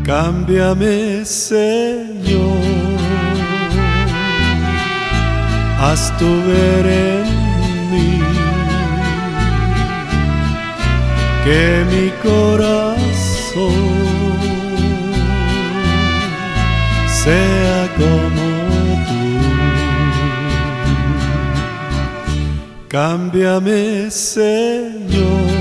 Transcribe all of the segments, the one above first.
Cámbiame, Señor, haz tu ver en mí, que mi corazón sea como tú. Cámbiame, Señor,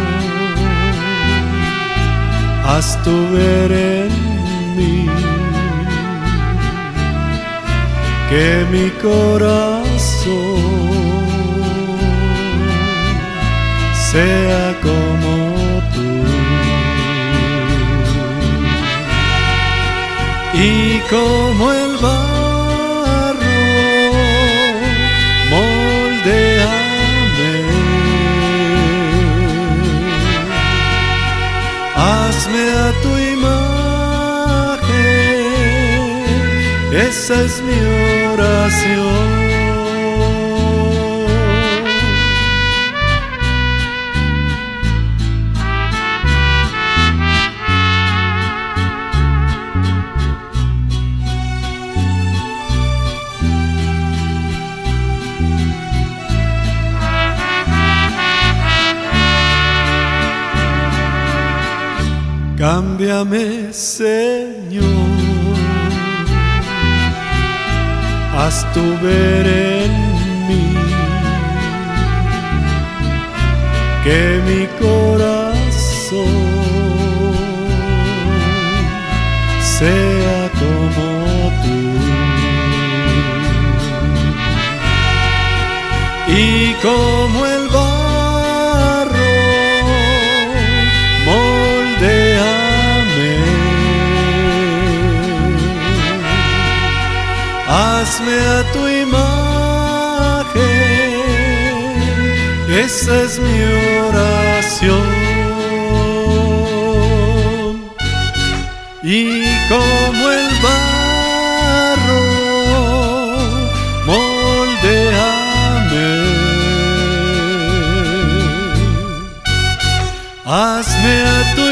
haz tu ver en mí, que mi corazón sea como tú. Y como el barro, moldéame, hazme a tu imagen, esa es mi oración. Cámbiame, Señor, haz tu ver en mí, que mi corazón sea como tú. Y como el barro, moldéame, hazme a tu imagen, esa es mi oración. Y como el barro, moldéame, hazme a tu